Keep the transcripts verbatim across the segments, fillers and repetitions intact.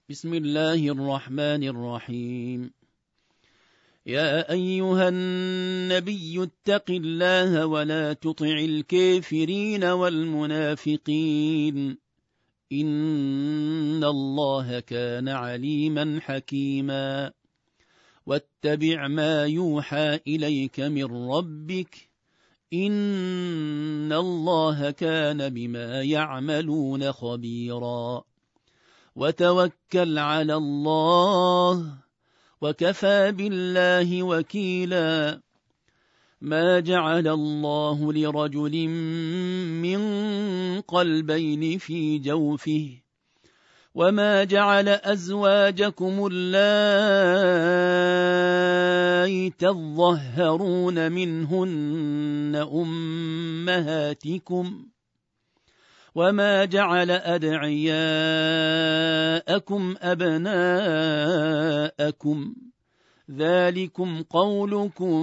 بسم الله الرحمن الرحيم. يا أيها النبي اتق الله ولا تطع الكافرين والمنافقين إن الله كان عليما حكيما. واتبع ما يوحى إليك من ربك إن الله كان بما يعملون خبيرا. وتوكل على الله وكفى بالله وكيلا. ما جعل الله لرجل من قلبين في جوفه وما جعل أزواجكم اللائي تظهرون منهن أمهاتكم وما جعل أدعياءكم أبناءكم ذلكم قولكم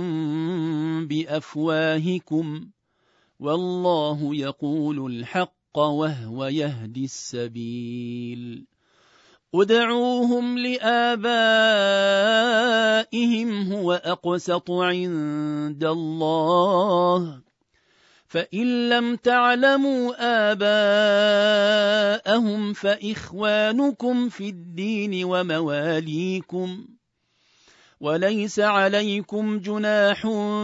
بأفواهكم والله يقول الحق وهو يهدي السبيل. ادعوهم لآبائهم هو أقسط عند الله فإن لم تعلموا آباءهم فإخوانكم في الدين ومواليكم وليس عليكم جناح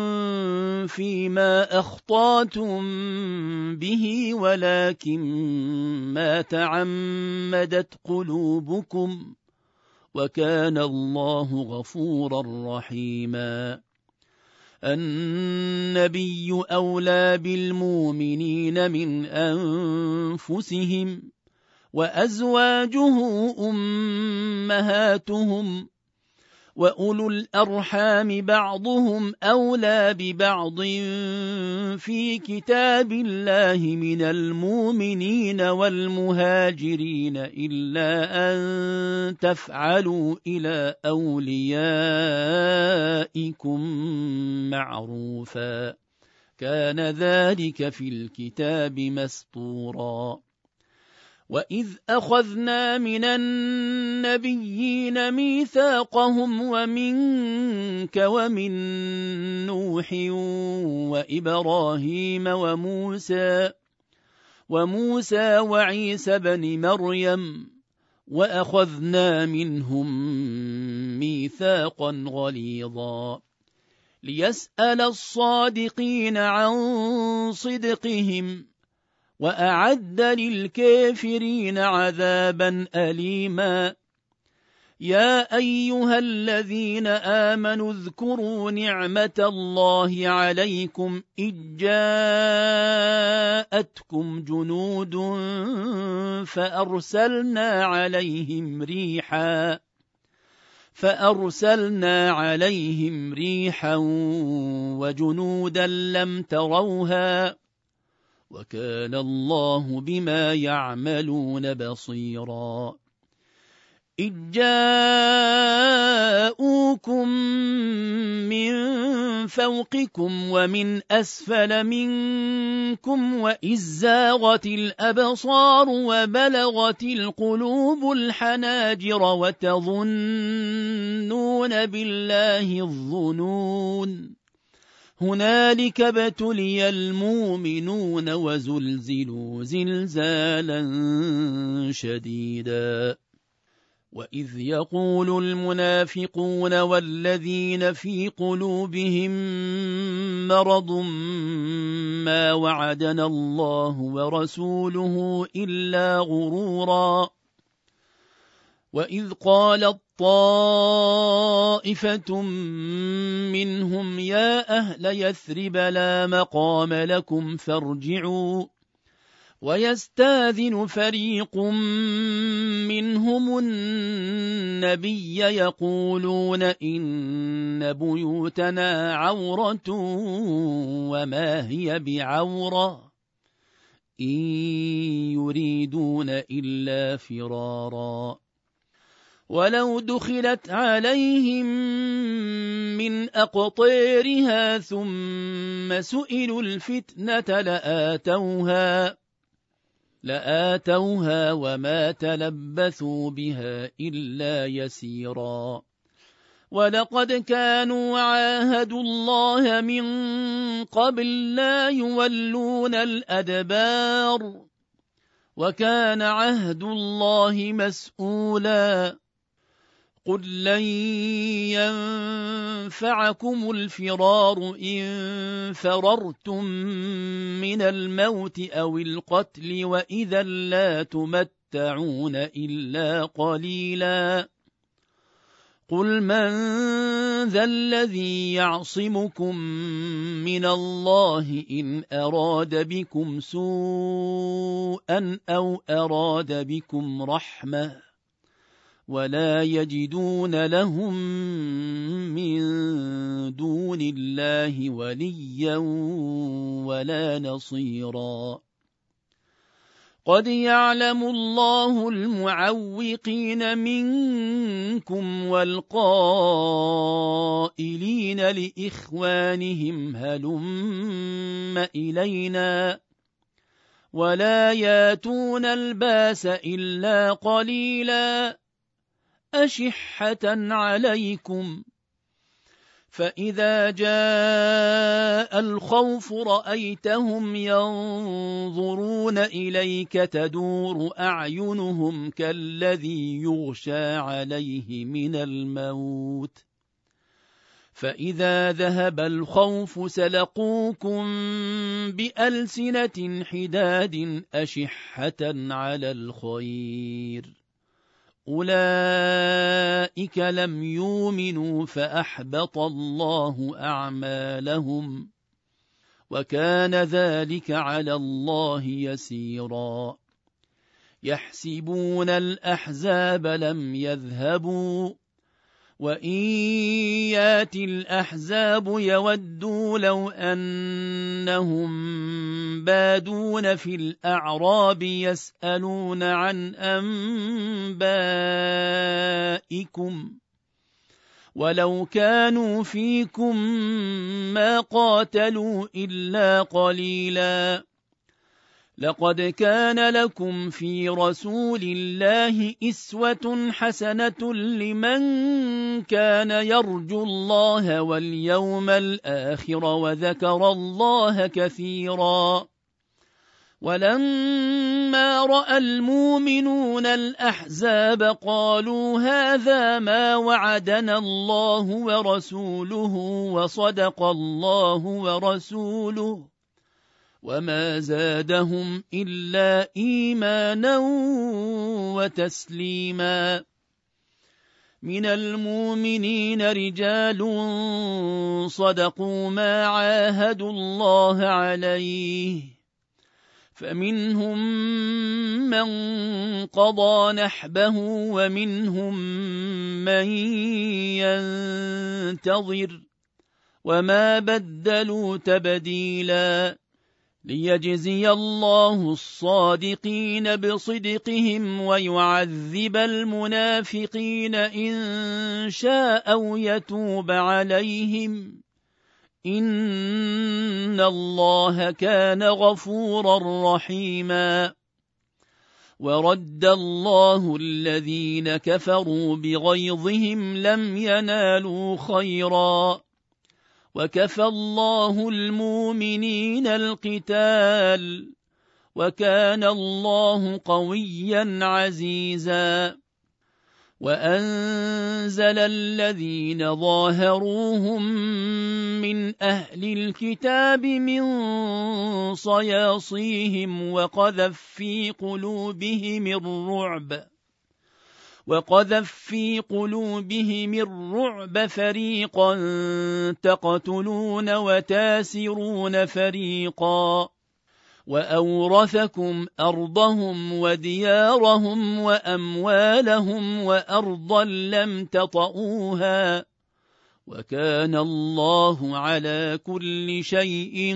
فيما أخطأتم به ولكن ما تعمدت قلوبكم وكان الله غفورا رحيما. النبي أولى بالمؤمنين من أنفسهم وأزواجه أمهاتهم وأولو الأرحام بعضهم أولى ببعض في كتاب الله من المؤمنين والمهاجرين إلا أن تفعلوا إلى أوليائكم معروفا كان ذلك في الكتاب مسطورا. وإذ أخذنا من النبيين ميثاقهم ومنك ومن نوح وإبراهيم وموسى وموسى وعيسى بن مريم وأخذنا منهم ميثاقا غليظا ليسأل الصادقين عن صدقهم وأعد للكافرين عذابا أليما. يا أيها الذين آمنوا اذكروا نعمة الله عليكم إذ جاءتكم جنود فأرسلنا عليهم ريحا فأرسلنا عليهم ريحا وجنودا لم تروها وكان الله بما يعملون بصيرا. إذ جاءوكم من فوقكم ومن أسفل منكم وإذ زاغت الأبصار وبلغت القلوب الحناجر وتظنون بالله الظنون هنالك ابتلي المؤمنون وزلزلوا زلزالا شديدا. وإذ يقول المنافقون والذين في قلوبهم مرض ما وعدنا الله ورسوله إلا غرورا. وإذ قالت طائفة منهم يا أهل يثرب لا مقام لكم فارجعوا ويستاذن فريق منهم النبي يقولون إن بيوتنا عورة وما هي بعورة إن يريدون إلا فرارا ولو دخلت عليهم من أقطارها ثم سئلوا الفتنة لآتوها لآتوها وما تلبثوا بها إلا يسيرا ولقد كانوا عاهدوا الله من قبل لا يولون الأدبار وكان عهد الله مسؤولا قل لن ينفعكم الفرار إن فررتم من الموت أو القتل وإذا لا تمتعون إلا قليلا قل من ذا الذي يعصمكم من الله إن أراد بكم سوءا أو أراد بكم رحمة ولا يجدون لهم من دون الله وليا ولا نصيرا قد يعلم الله المعوقين منكم والقائلين لإخوانهم هلم إلينا ولا ياتون الباس إلا قليلا أشحة عليكم فإذا جاء الخوف رأيتهم ينظرون إليك تدور أعينهم كالذي يغشى عليه من الموت فإذا ذهب الخوف سلقوكم بألسنة حداد أشحة على الخير أولئك لم يؤمنوا فأحبط الله أعمالهم وكان ذلك على الله يسيرا يحسبون الأحزاب لم يذهبوا وإن ياتي الأحزاب يودوا لو أنهم بادون في الأعراب يسألون عن أنبائكم ولو كانوا فيكم ما قاتلوا إلا قليلا لقد كان لكم في رسول الله أسوة حسنة لمن كان يرجو الله واليوم الآخر وذكر الله كثيرا ولما رأى المؤمنون الأحزاب قالوا هذا ما وعدنا الله ورسوله وصدق الله ورسوله وما زادهم إلا إيمانا وتسليما من المؤمنين رجال صدقوا ما عاهدوا الله عليه فمنهم من قضى نحبه ومنهم من ينتظر وما بدلوا تبديلا ليجزي الله الصادقين بصدقهم ويعذب المنافقين إن شاء أو يتوب عليهم إن الله كان غفورا رحيما ورد الله الذين كفروا بغيظهم لم ينالوا خيرا وكفى الله المؤمنين القتال وكان الله قويا عزيزا وأنزل الذين ظاهروهم من أهل الكتاب من صياصيهم وقذف في قلوبهم الرعب وقذف في قلوبهم الرعب فريقا تقتلون وتاسرون فريقا وأورثكم أرضهم وديارهم وأموالهم وأرضا لم تطئوها وكان الله على كل شيء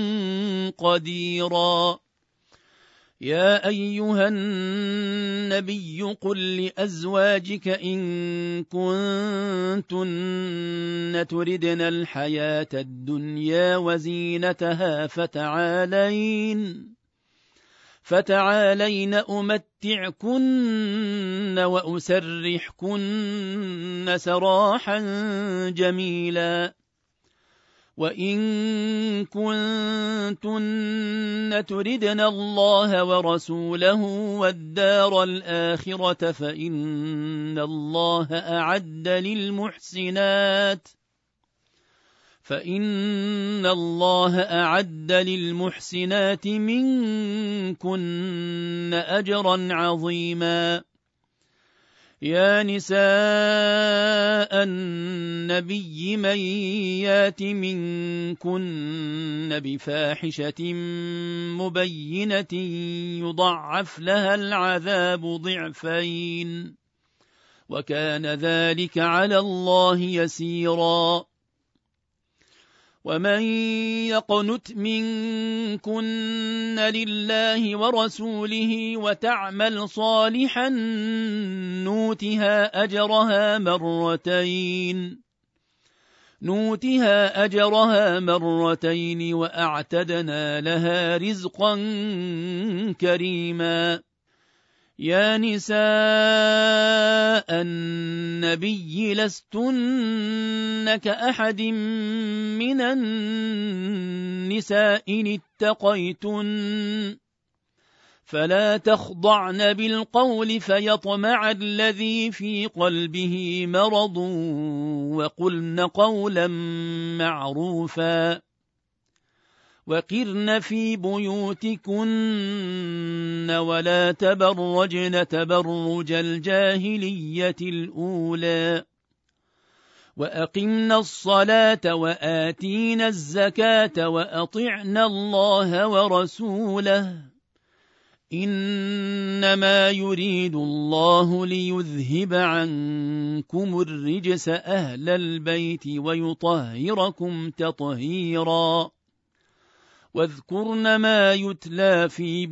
قديرا يا أيها النبي قل لأزواجك إن كنتن تردن الحياة الدنيا وزينتها فتعالين فتعالين أمتعكن وأسرحكن سراحا جميلا وإن كنتن تردن الله ورسوله والدار الآخرة فإن الله أعد للمحسنات فإن الله أعد للمحسنات منكن أجرا عظيما يا نساء النبي من يات منكن بفاحشة مبينة يضعف لها العذاب ضعفين وكان ذلك على الله يسيرا ومن يقنت منكن لله ورسوله وتعمل صالحا نوتها أجرها مرتين نوتها أجرها مرتين وأعتدنا لها رزقا كريما يا نساء النبي لستن كأحد من النساء إن اتقيتن فلا تخضعن بالقول فيطمع الذي في قلبه مرض وقلن قولا معروفا وقرن في بيوتكن ولا تبرجن تبرج الجاهلية الأولى وأقمن الصلاة وآتين الزكاة وأطعن الله ورسوله إنما يريد الله ليذهب عنكم الرجس أهل البيت ويطهركم تطهيرا واذكرن ما يتلى في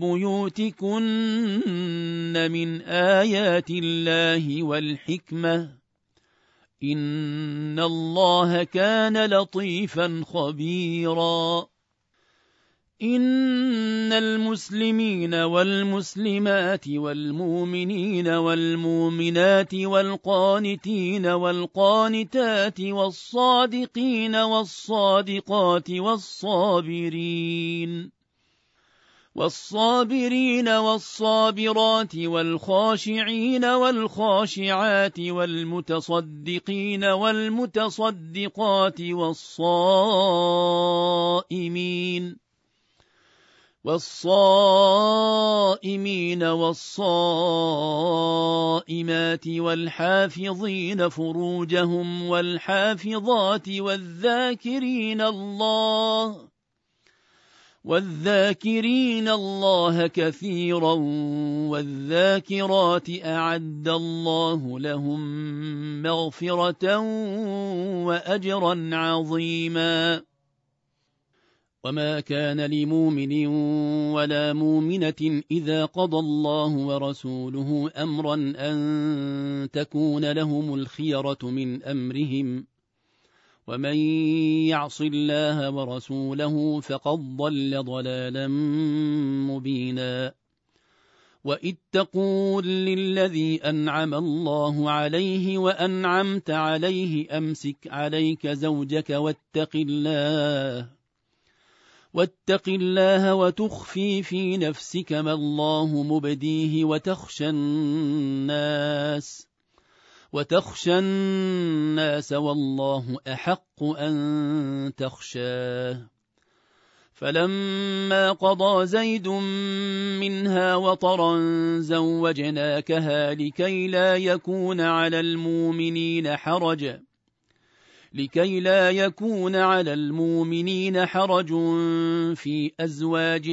بيوتكن من آيات الله والحكمة إن الله كان لطيفا خبيرا إن المسلمين والمسلمات والمؤمنين والمؤمنات والقانتين والقانتات والصادقين والصادقات والصابرين والصابرين والصابرات والخاشعين والخاشعات والمتصدقين والمتصدقات والصائمين والصائمين والصائمات والحافظين فروجهم والحافظات والذاكرين الله والذاكرين الله كثيرا والذاكرات أعد الله لهم مغفرة وأجرا عظيما وما كان لمؤمن ولا مؤمنة إذا قضى الله ورسوله أمرا أن تكون لهم الخيرة من أمرهم ومن يعص الله ورسوله فقد ضل ضلالا مبينا وإذ تقول للذي أنعم الله عليه وأنعمت عليه أمسك عليك زوجك واتق الله واتق الله وتخفي في نفسك ما الله مبديه وتخشى الناس وتخشى الناس والله أحق أن تخشاه فلما قضى زيد منها وطرا زوجناكها لكي لا يكون على المؤمنين حرج لكي لا يكون على المؤمنين حرج في أزواج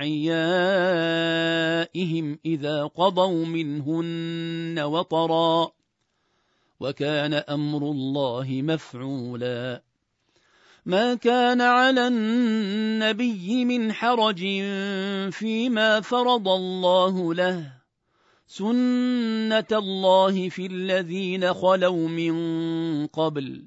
أدعيائهم إذا قضوا منهن وطرا وكان أمر الله مفعولا ما كان على النبي من حرج فيما فرض الله له سنة الله في الذين خلوا من قبل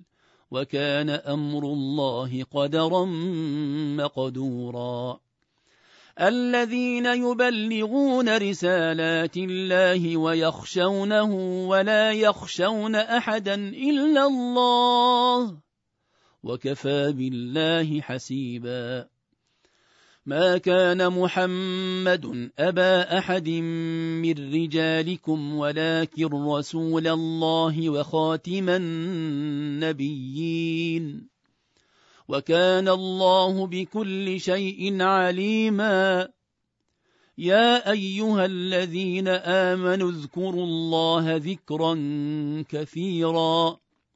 وكان أمر الله قدرا مقدورا الذين يبلغون رسالات الله ويخشونه ولا يخشون أحدا إلا الله وكفى بالله حسيبا ما كان محمد أبا أحد من رجالكم ولكن رسول الله وخاتم النبيين وكان الله بكل شيء عليما يا أيها الذين آمنوا اذكروا الله ذكرا كثيرا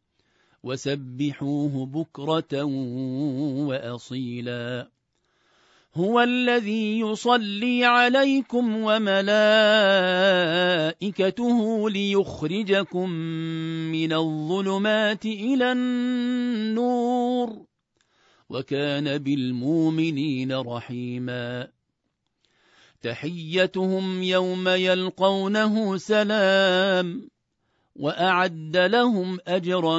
وسبحوه بكرة وأصيلا هو الذي يصلي عليكم وملائكته ليخرجكم من الظلمات إلى النور وكان بالمؤمنين رحيما تحيتهم يوم يلقونه سلام وأعد لهم أجرا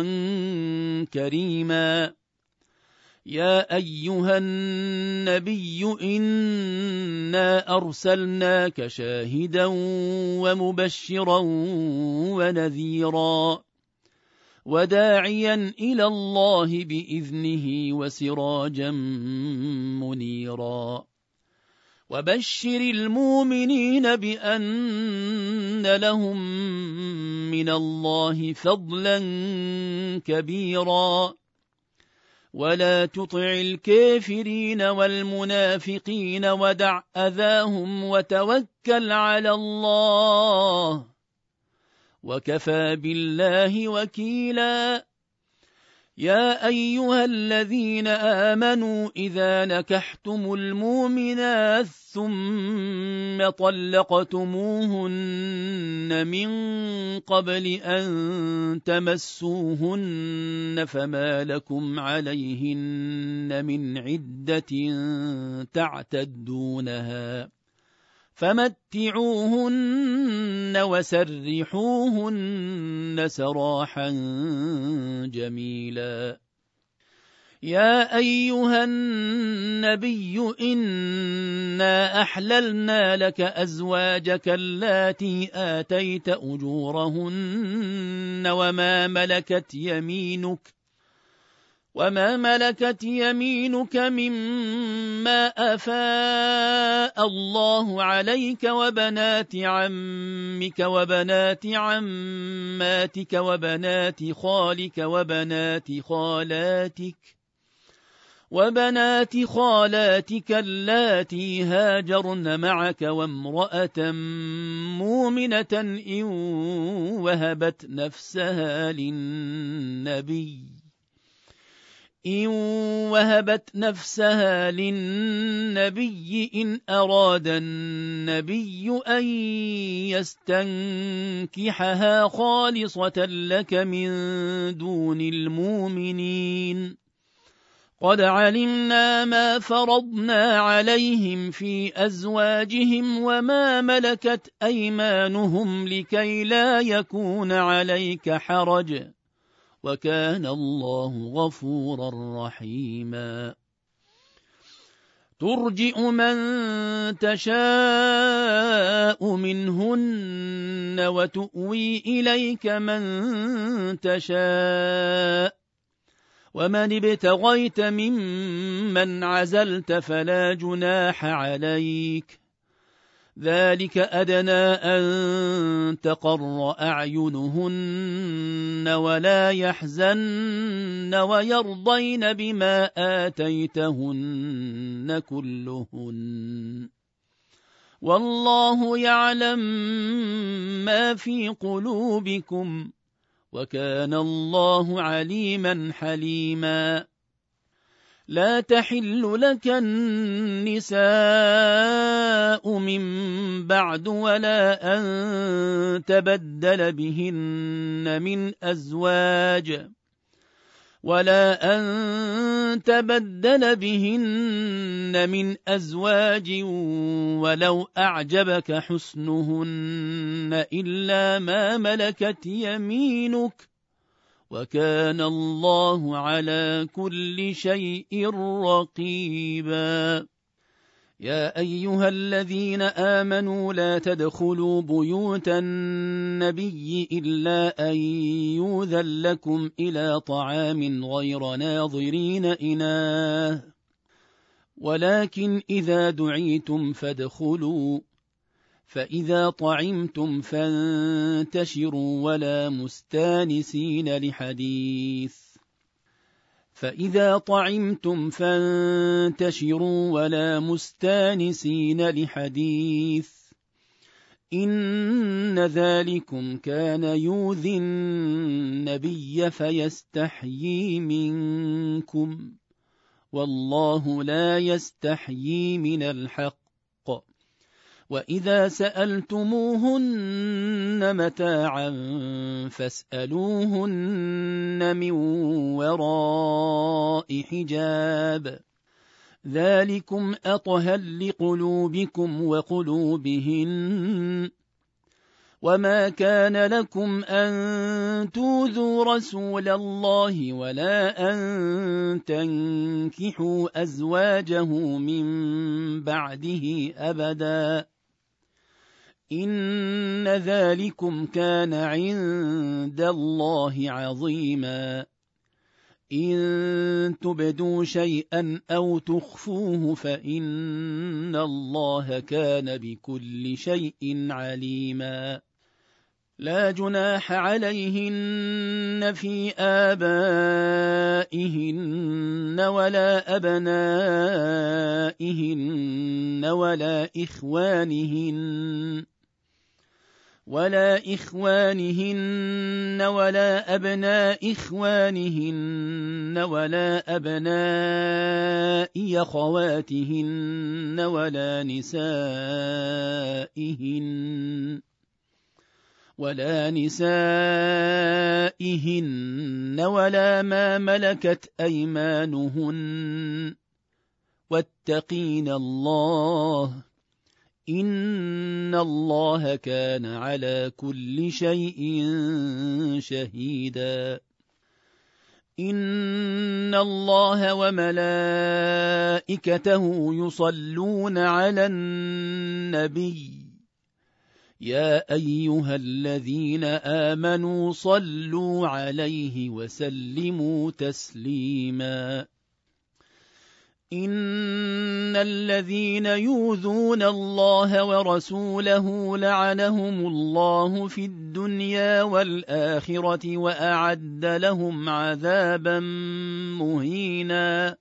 كريما يا أيها النبي إنا أرسلناك شاهدا ومبشرا ونذيرا وداعيا إلى الله بإذنه وسراجا منيرا وبشر المؤمنين بأن لهم من الله فضلا كبيرا ولا تطع الكافرين والمنافقين ودع أذاهم وتوكل على الله وكفى بالله وكيلا يا أيها الذين آمنوا إذا نكحتم المؤمنات ثم طلقتموهن من قبل أن تمسوهن فما لكم عليهن من عدة تعتدونها فمتعوهن وسرحوهن سراحا جميلا يا أيها النبي إنا أحللنا لك أزواجك اللاتي آتيت أجورهن وما ملكت يمينك وما ملكت يمينك مما أفاء الله عليك وبنات عمك وبنات عماتك وبنات خالك وبنات خالاتك وبنات خالاتك اللاتي هاجرن معك وامرأة مؤمنة إن وهبت نفسها للنبي إن وهبت نفسها للنبي إن أراد النبي أن يستنكحها خالصة لك من دون المؤمنين قد علمنا ما فرضنا عليهم في أزواجهم وما ملكت أيمانهم لكي لا يكون عليك حرج وكان الله غفورا رحيما ترجئ من تشاء منهن وتؤوي إليك من تشاء ومن ابتغيت ممن عزلت فلا جناح عليك ذلك أدنى أن تقر أعينهن ولا يحزن ويرضين بما آتيتهن كلهن والله يعلم ما في قلوبكم وكان الله عليما حليما لا تحل لك النساء من بعد ولا أن تبدل بهن من أزواج ولا أن تبدل بهن من أزواج ولو أعجبك حسنهن إلا ما ملكت يمينك وكان الله على كل شيء رقيبا يا أيها الذين آمنوا لا تدخلوا بيوت النبي إلا أن يؤذن لكم إلى طعام غير ناظرين إناه ولكن إذا دعيتم فادخلوا فإذا طعمتم فانتشروا ولا مستانسين لحديث فإذا طعمتم فانتشروا ولا مستانسين لحديث إن ذلكم كان يؤذي النبي فيستحيي منكم والله لا يستحيي من الحق وإذا سألتموهن متاعا فاسألوهن من وراء حجاب ذلكم أطهر لقلوبكم وقلوبهن وما كان لكم أن تؤذوا رسول الله ولا أن تنكحوا أزواجه من بعده أبدا إن ذلكم كان عند الله عظيما إن تبدوا شيئا أو تخفوه فإن الله كان بكل شيء عليما لا جناح عليهن في آبائهن ولا أبنائهن ولا إخوانهن ولا إخوانهن ولا أبناء إخوانهن ولا أبناء أخواتهن ولا نسائهن ولا نسائهن ولا ما ملكت أيمانهن واتقين الله إن الله كان على كل شيء شهيدا إن الله وملائكته يصلون على النبي يا أيها الذين آمنوا صلوا عليه وسلموا تسليما إن الذين يؤذون الله ورسوله لعنهم الله في الدنيا والآخرة وأعد لهم عذابا مهينا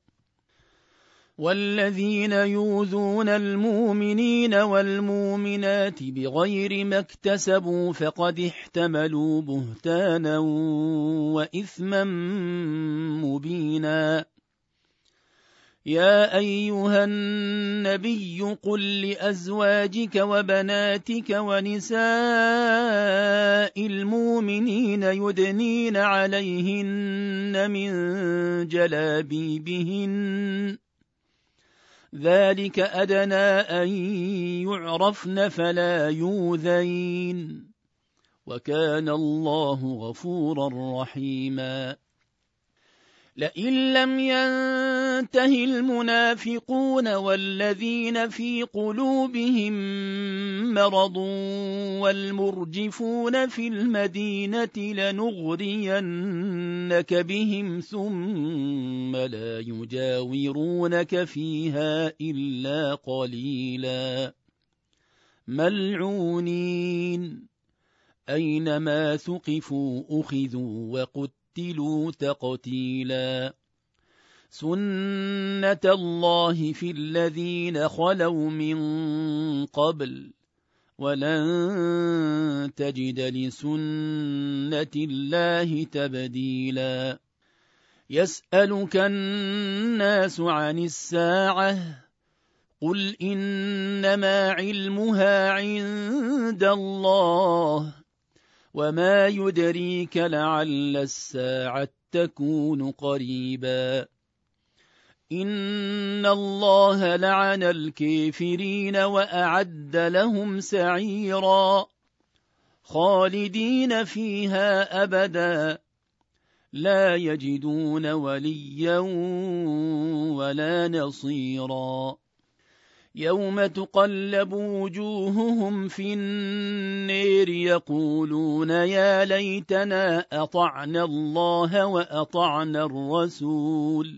والذين يؤذون المؤمنين والمؤمنات بغير ما اكتسبوا فقد احتملوا بهتانا وإثما مبينا يا أيها النبي قل لأزواجك وبناتك ونساء المؤمنين يدنين عليهن من جلابيبهن ذلك أدنى أن يعرفن فلا يؤذين وكان الله غفورا رحيما لئن لم ينته المنافقون والذين في قلوبهم مرض والمرجفون في المدينة لنغرينك بهم ثم لا يجاورونك فيها إلا قليلا ملعونين أينما ثقفوا أخذوا وقتلوا قتلوا تقتيلا سنة الله في الذين خلوا من قبل ولن تجد لسنة الله تبديلا يسألك الناس عن الساعة قل إنما علمها عند الله وما يدريك لعل الساعة تكون قريبا إن الله لعن الكافرين وأعد لهم سعيرا خالدين فيها أبدا لا يجدون وليا ولا نصيرا يوم تقلب وجوههم في النير يقولون يا ليتنا أطعنا الله وأطعنا الرسول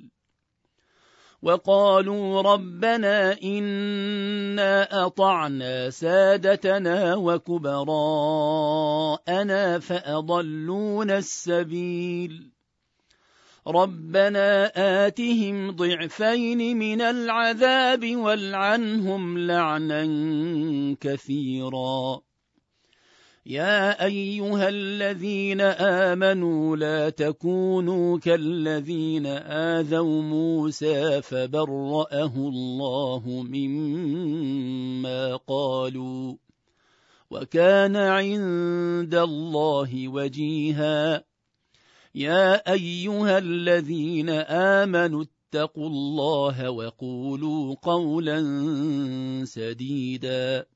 وقالوا ربنا إنا أطعنا سادتنا وكبراءنا فأضلونا السبيل ربنا آتهم ضعفين من العذاب والعنهم لعنا كثيرا يا أيها الذين آمنوا لا تكونوا كالذين آذوا موسى فبرأه الله مما قالوا وكان عند الله وجيها يا أيها الذين آمنوا اتقوا الله وقولوا قولا سديدا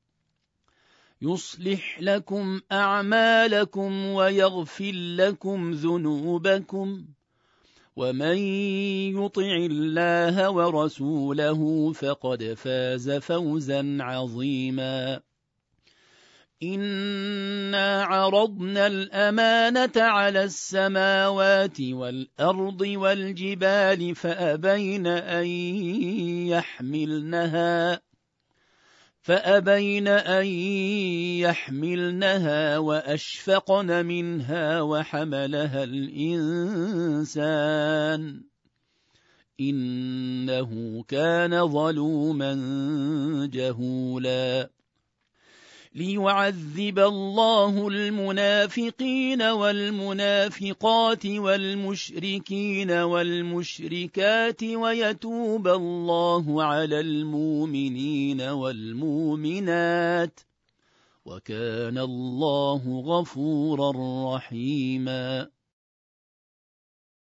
يصلح لكم أعمالكم ويغفر لكم ذنوبكم ومن يطع الله ورسوله فقد فاز فوزا عظيما إنا عرضنا الأمانة على السماوات والأرض والجبال فأبين أن يحملنها فأبين أن يحملنها وأشفقن منها وحملها الإنسان إنه كان ظلوما جهولا ليعذب الله المنافقين والمنافقات والمشركين والمشركات ويتوب الله على المؤمنين والمؤمنات وكان الله غفورا رحيما